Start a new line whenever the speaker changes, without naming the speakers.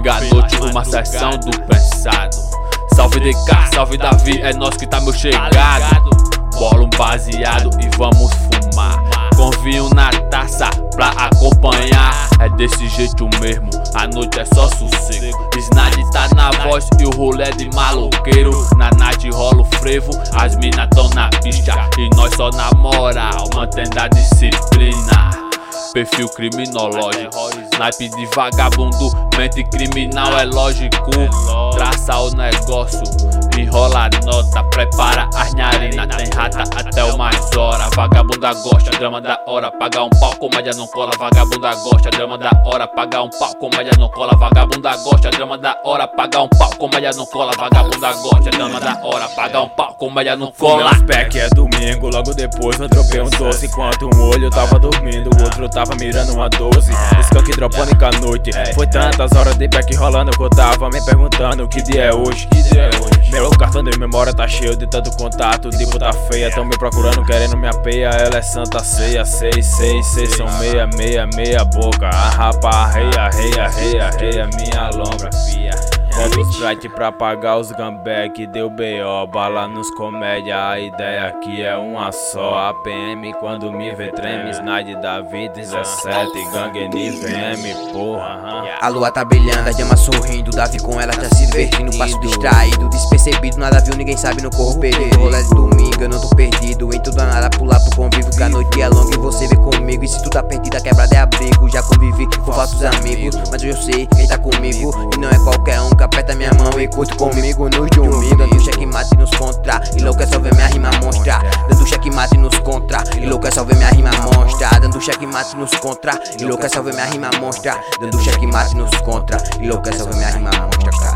Domingo à noite, uma sessão do pensado. Salve DK, salve Davi, é nós que tá meu chegado. Bola um baseado e vamos fumar, com vinho na taça pra acompanhar. É desse jeito mesmo, a noite é só sossego. Snad tá na voz e o rolê é de maloqueiro. Na night rola o frevo, as minas tão na pista e nós só na moral, mantendo a disciplina. Perfil criminológico, naipe de vagabundo, mente criminal é lógico. Traça o negócio, enrola a nota, prepara as narinas, tem rata até o mais hora. Vagabunda gosta, drama da hora, paga um pau, comédia não cola. Vagabunda gosta, drama da hora, paga um pau, comédia não cola. Vagabunda gosta, drama da hora, paga um pau, comédia não cola. Vagabunda gosta, drama da hora, paga um pau, comédia não cola.
Meus pé que é domingo, logo depois eu dropei um doce. Enquanto um olho tava dormindo, o outro tava mirando uma 12. Skunk dropônica à noite, foi tantas horas de back rolando que eu tava me perguntando que dia é hoje. Meu cartão de memória tá cheio de tanto contato, de puta feia, tão me procurando, querendo minha peia. Ela é santa ceia, 666, são meia boca. A rapa reia, minha lombra, fia. Bota o Sprite pra pagar os gambeck, deu B.O. Bala nos comédia, a ideia aqui é uma só. A PM quando me vê treme, Snad Davi 17, gangue NVM, porra.
A lua tá brilhando, a Dama sorrindo, Davi com ela já se divertindo. Passo distraído, despercebido, nada viu, ninguém sabe, no corro perdido. Rolê de domingo, eu não tô perdido, em tudo a nada, pular pro convívio. Que a noite é longa e você vem comigo, e se tu tá perdido, a quebrada é abrigo. Já convivi com falsos amigos, mas eu sei quem tá comigo, e não é qualquer um que aperta minha mão e curte comigo nos domingos. Dando checkmate nos contra, e louco é só ver minha rima monstra. Dando checkmate nos contra, e louco é só ver minha rima monstra. Dando checkmate nos contra, e louco é só ver minha rima monstra. Dando checkmate nos contra, e louco é só ver minha rima monstra.